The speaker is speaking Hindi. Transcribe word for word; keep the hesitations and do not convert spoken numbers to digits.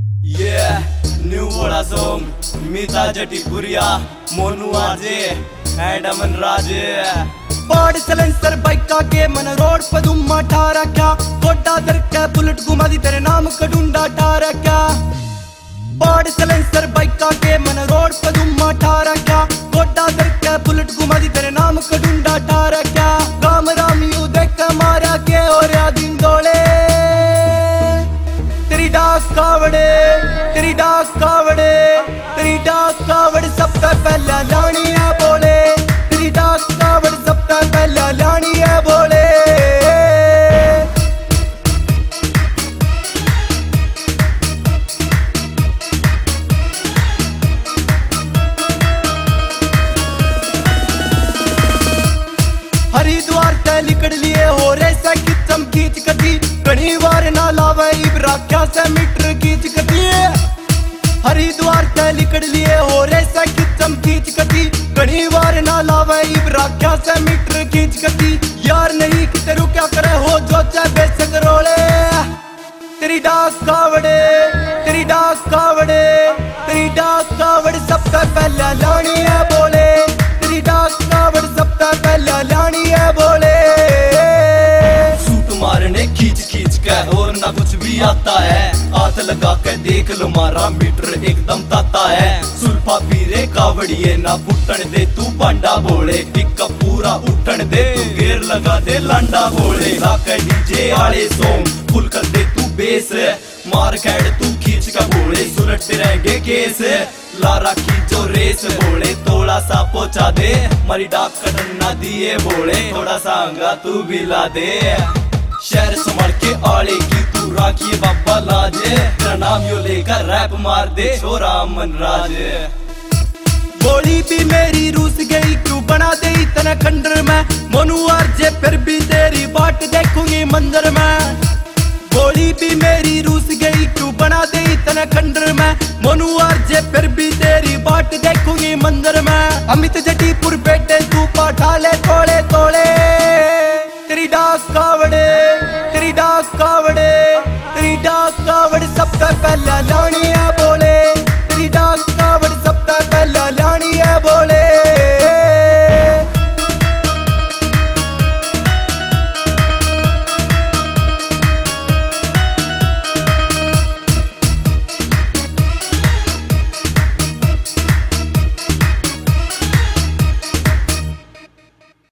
Yeah, new वाला song मीता जटीपुरिया मोनू आजे एंड अमन राजे पाड़ सलेंसर बाइका के मन रोड पे दुम्मा ठारा क्या कोटा दर के बुलेट घुमा दी तेरे नाम का डुंडा ठारा क्या पाड़ सलेंसर बाइका के मन रोड पे दुम्मा ठारा क्या कोटा दर के बुलेट घुमा दी तेरे नाम का डुंडा ठारा क्या काम राम यू देख मारा के और दिन डोले तेरी डाक कावड़े तेरी डाक कावड़े तेरी डाक कावड़ सबका पहला लानी है बोले तेरी डाक कावड़ सबका पहला लानी है बोले हरिद्वार ते लिकड़ लिए हो रे से किचम खींच कदी घनी बार ना लावे इब्राख्या से मीटर खींच कदी हरिद्वार ते लिकड़ लिए हो रे से किचम खींच कदी घनी बार ना लावे इब्राख्या से मीटर खींच कदी यार नहीं कि तेरू क्या करे हो जो चाहे बेशक रोले तेरी डाक कावड़े तेरी डाक कावड़े तेरी डाक कावड़ सबका पहला लानी है बोले तेरी डाक कावड़ सबका पहला लानी है बोले सूट मारने खींच खींच के और ना कुछ भी आता है हाथ लगा के देख लो मारा मीटर एकदम ताता है सुल्फा पीरे कावड़िए ना फुटन दे तू पांडा बोले टिक्का पूरा उठन दे तू गेर लगा दे लांडा बोले लाके डीजे आले सॉन्ग फुल कर दे तू बेस मार कैड तू खींच का बोले सुलटते रहेंगे केस लारा की जो रेस बोले थोड़ा सा पहुंचा दे मारी डाक कटन ना दिए बोले थोड़ा सा अंगा तू भी ला दे शहर संभाल के आले की तू राखी बाबा लाजे तेरा नाम यो लेकर रैप मार दे छोरा अमन राजे बोली भी मेरी रूस गई क्यों बना दे इतना खंडर में मोनू आरजे फिर भी तेरी बाट देखूंगी मंदिर में बोली भी मेरी रूस गई क्यों बना दे इतना खंडर में मोनू आरजे फिर भी तेरी बाट देखूंगी मंदिर में अमित जटीपुर बेटे तू पाठा ले तोड़े तोड़े तेरी डाक कावड़े तेरी डाक कावड़े तेरी डाक कावड़ सबका पहला लानी